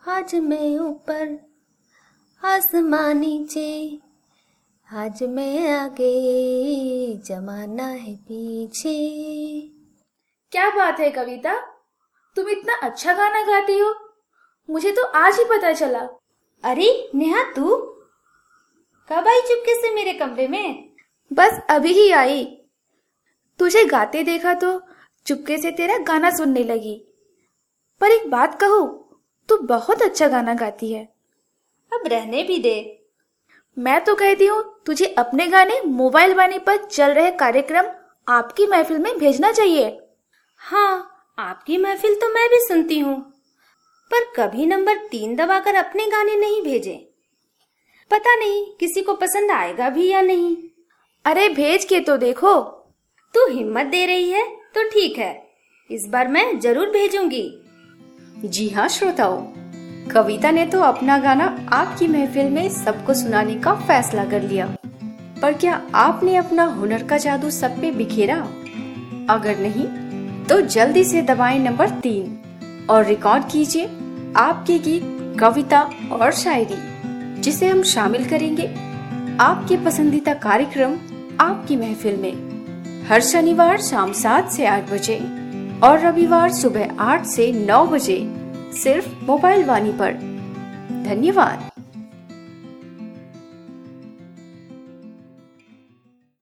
आज मैं ऊपर आसमां नीचे, आज मैं आगे जमाना है पीछे। क्या बात है कविता, तुम इतना अच्छा गाना गाती हो, मुझे तो आज ही पता चला। अरे नेहा, तू कब आई चुपके से मेरे कमरे में? बस अभी ही आई। तुझे गाते देखा तो चुपके से तेरा गाना सुनने लगी। पर एक बात कहूँ, तू बहुत अच्छा गाना गाती है। अब रहने भी दे। मैं तो कहती हूँ तुझे अपने गाने मोबाइल वाणी पर चल रहे कार्यक्रम आपकी महफिल में भेजना चाहिए। हाँ, आपकी महफिल तो मैं भी सुनती हूँ, पर कभी नंबर 3 दबाकर अपने गाने नहीं भेजे। पता नहीं किसी को पसंद आएगा भी या नहीं। अरे भेज के तो देखो। तू हिम्मत दे रही है तो ठीक है, इस बार मैं जरूर भेजूंगी। जी हाँ श्रोताओ, कविता ने तो अपना गाना आपकी महफिल में सबको सुनाने का फैसला कर लिया। पर क्या आपने अपना हुनर का जादू सब पे बिखेरा? अगर नहीं तो जल्दी से दबाएं नंबर 3 और रिकॉर्ड कीजिए आपके गीत, कविता और शायरी, जिसे हम शामिल करेंगे आपके पसंदीदा कार्यक्रम आपकी महफिल में हर शनिवार शाम 7 से 8 बजे और रविवार सुबह 8 से 9 बजे सिर्फ मोबाइल वाणी पर। धन्यवाद।